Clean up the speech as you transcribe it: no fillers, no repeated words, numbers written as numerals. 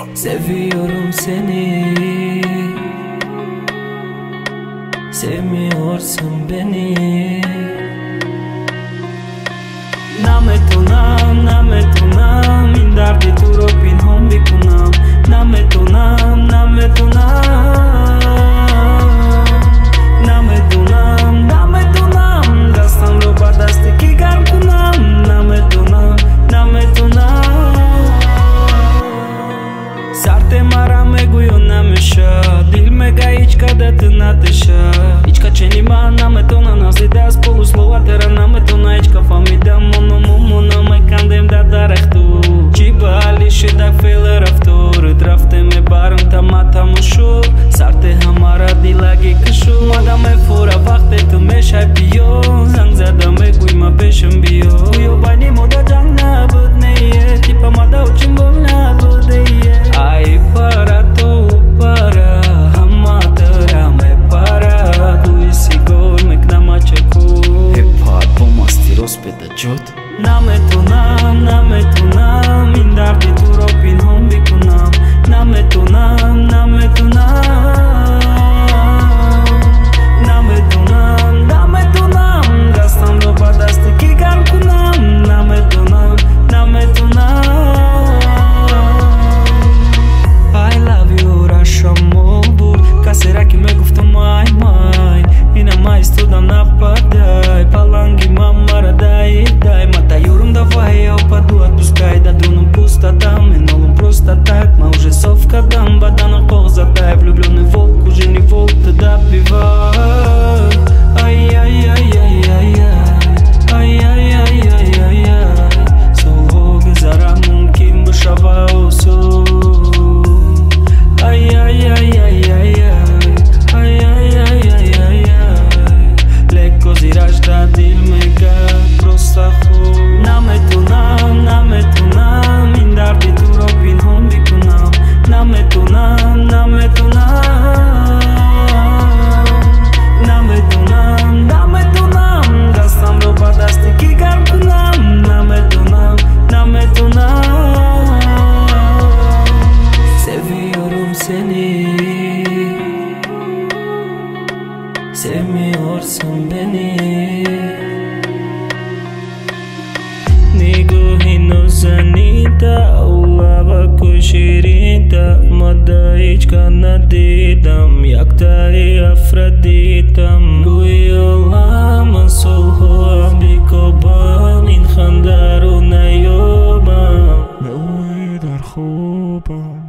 Seviyorum seni, sevmiyorsun beni. Nametunam, in dardi turopin hombi kunam. Nametunam, dastam lo badasti ki gar kunam. Nametunam, Sarte mara meguyo namesha, dil mega ichka da ты натыша. Ichka chenima nametona nazidas полуслова тера наметона ichka famida mono me candem da darechtu. Chiba alishi da feler aftur, drafte me barm tamata mushu. Sarte hamara dilagi kishu, madame fura vakte tu me shai piyo. Zang zada me gui ma beshem biyo. Uyo bani moda jang na budneye, tipa mada uchim bolna budeye. Ai para tu para, hama tera me para. Tu isi gol me knama cheku. Hip-hop bomasti rozpeda jod. Nametunam, in dardi turopin hombi kunam. Nametunam, dastam lo badasti ki gar kunam. Nametunam. I love you, Russia Molbur. Ca será que me guftă mai Ina mai studam napadai. Palangi mamara dai. Mata yorum давай, я упаду, отпускай. Да дуну пусто там, и нолом просто так. Мы уже совка дам, вода на пол задай. Влюбленный волк уже не волк, ты добивай. Ай-яй-яй-яй-яй-яй. Солог зара мумкин бышава усу. Леко зираш да дил мега просто ху. Nametunam, in dardi turopin hombi kunam. Nametunam, dastam lo badasti ki gar kunam. Nametunam. Seviyorum seni, sevmiyorsun beni. Niguhino zanita, ulava kushirinta. Madaичка nadidam, yakta i Afroditam. Guyolama solho abikoban, in khandaru nayobam. Meu dar roupa.